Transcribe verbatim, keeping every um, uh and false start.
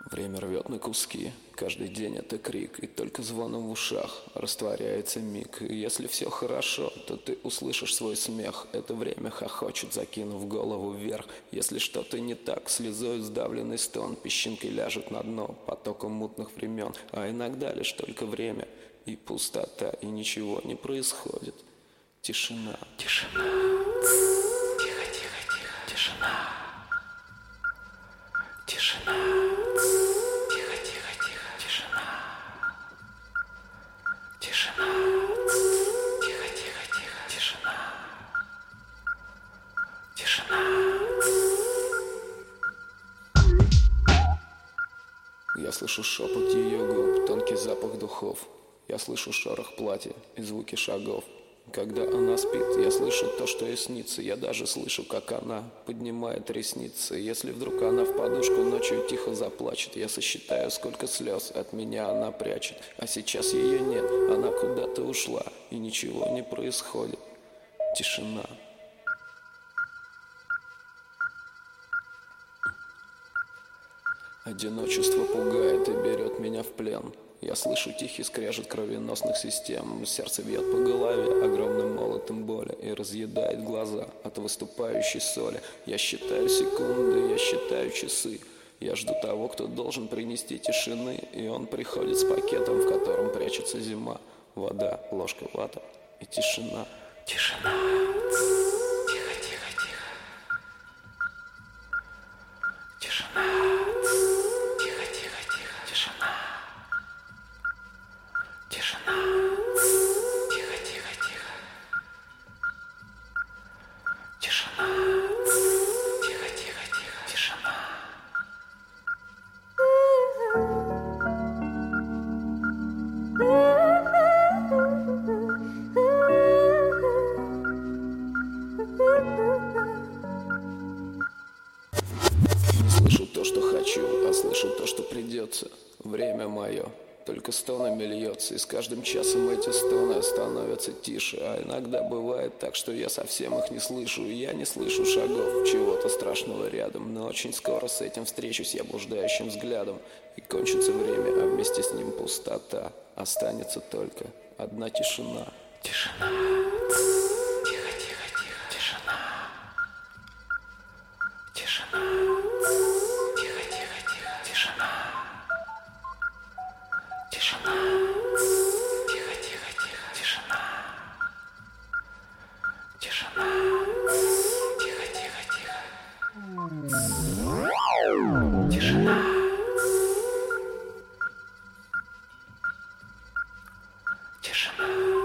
Время рвет на куски, каждый день это крик, и только звоном в ушах растворяется миг. И если все хорошо, то ты услышишь свой смех. Это время хохочет, закинув голову вверх. Если что-то не так, слезой сдавленный стон, песчинкой ляжет на дно потоком мутных времен. А иногда лишь только время и пустота, и ничего не происходит. Тишина. Тишина. Тихо, тихо, тихо. Тишина. Тишина. Тихо, тихо, тихо. Тишина. Тишина. Тихо, тихо, тихо. Тишина. Тишина. Я слышу шепот ее губ, тонкий запах духов. Я слышу шорох платья и звуки шагов. Когда она спит, я слышу то, что ей снится. Я даже слышу, как она поднимает ресницы. Если вдруг она в подушку ночью тихо заплачет, я сосчитаю, сколько слез от меня она прячет. А сейчас ее нет, она куда-то ушла, и ничего не происходит. Тишина. Одиночество пугает и берет меня в плен. Я слышу тихий скрежет кровеносных систем. Сердце бьет по голове огромным молотом боли и разъедает глаза от выступающей соли. Я считаю секунды, я считаю часы. Я жду того, кто должен принести тишины. И он приходит с пакетом, в котором прячется зима. Вода, ложка вата и тишина. Тишина. Тихо, тихо, тихо. Тишина. Тихо, тихо, тихо. Тишина. Тишина. Тихо, тихо, тихо. Тишина. Тихо, тихо, тихо. Тишина. Не слышу то, что хочу, а слышу то, что придется. Время мое только стонами льется, и с каждым часом эти стоны становятся тише. А иногда бывает так, что я совсем их не слышу. И я не слышу шагов чего-то страшного рядом. Но очень скоро с этим встречусь я блуждающим взглядом. И кончится время, а вместе с ним пустота. Останется только одна тишина. Тишина. Тихо, тихо, тихо. Тишина. Тишина. Тихо, тихо, тихо. Тишина. Тишина. Тихо, тихо, тихо. Тишина. Тишина. Тихо, тихо, тихо. Тишина. Тишина.